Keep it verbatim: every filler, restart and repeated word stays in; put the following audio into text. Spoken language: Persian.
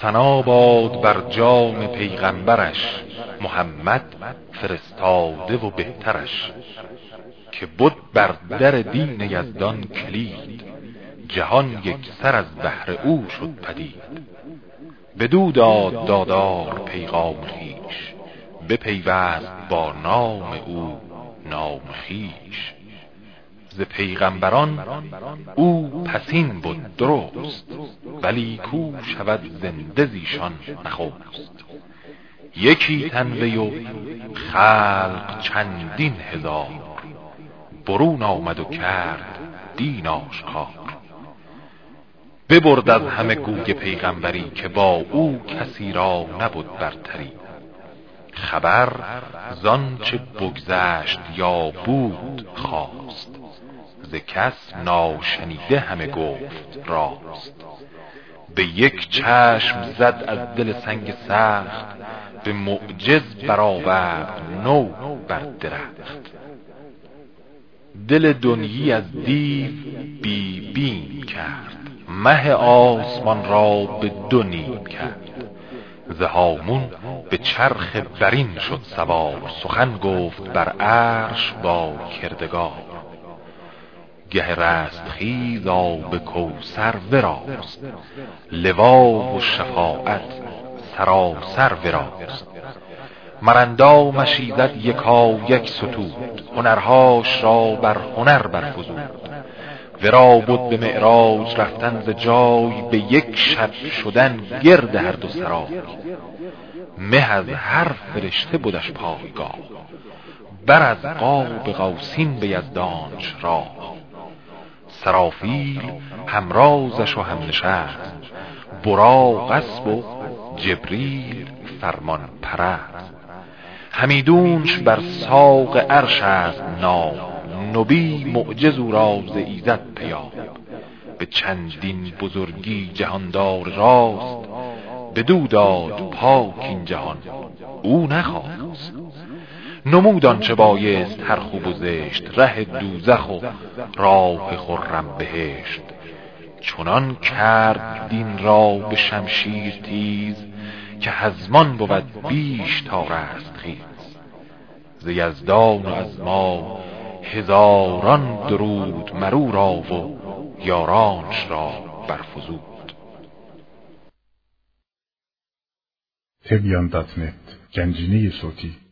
ثنا باد بر جان پیغمبرش، محمد فرستاده و بهترش. که بود بر در دین یزدان کلید، جهان یک سر از بهر او شد پدید. بدو داد دادار پیغام خویش، بپیوست با نام او نام خویش. ز پیغمبران او پسین بود درست، ولی کو شود زنده زیشان نخست. یکی تن وی و خلق چندین هزار، برون آمد و کرد دین آشکار. ببرد از همه گوی پیغمبری، که با او کسی را نبود برتری. خبر زان چه بگذشت یا بود خواست، ز کس ناشنیده همه گفت راست. به یک چشم زد از دل سنگ سخت، به معجز برآورد نو بر درخت. دل دنیی از دیو بی بیم کرد، مه آسمان را به دو نیم کرد. ز هامون به چرخ برین شد سوار، سخن گفت بر عرش با کردگار. گه رستخیز آب کوثر وراست، لوا و شفاعت سراسر وراست. مرندامش ایزد یکا یک ستود، هنرهاش را بر هنر برفزود. ورا بود به معراج رفتن ز جای، به یک شب شدن گرد هر دو سرای. مه از هر فرشته بودش پایگاه، بر از قاب قوسین به یزدانش راه. سرافیل همرازش و هم نشست، براق اسب و جبریل فرمان پرست. همیدونش بر ساق عرش است نام، نبی معجز او را ز ایزد پیام. به چندین بزرگی جهاندار راست، بدو داد پاک این جهان او نخواست. نمود آنچه بایست هر خوب و زشت، ره دوزخ و راه خرم بهشت. چنان کرد دین را به شمشیر تیز، که هزمان بود بیش تا رستخیز. ز یزدان و از ما هزاران درود، مرو را و یارانش را برفزود. تبیان دات نت گنجینه صوتی